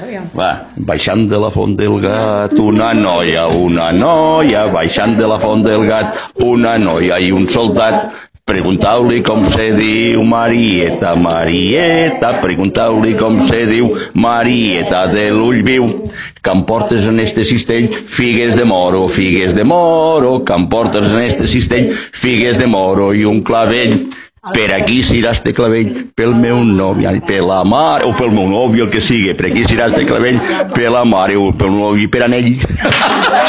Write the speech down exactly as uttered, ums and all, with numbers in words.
Va, baixant de la font del gat, una noia, una noia, baixant de la font del gat, una noia i un soldat. Preguntau-li com se diu Marieta, Marieta, preguntau-li com se diu Marieta de l'ull viu. Que em portes en este cistell figues de moro, figues de moro, que em portes en este cistell figues de moro i un clavell. Per aquí serà este clavell pel meu nòvio, per la mare, o pel meu nòvio, el que sigui, per aquí serà este clavell per la mare o pel meu nòvio i per anell.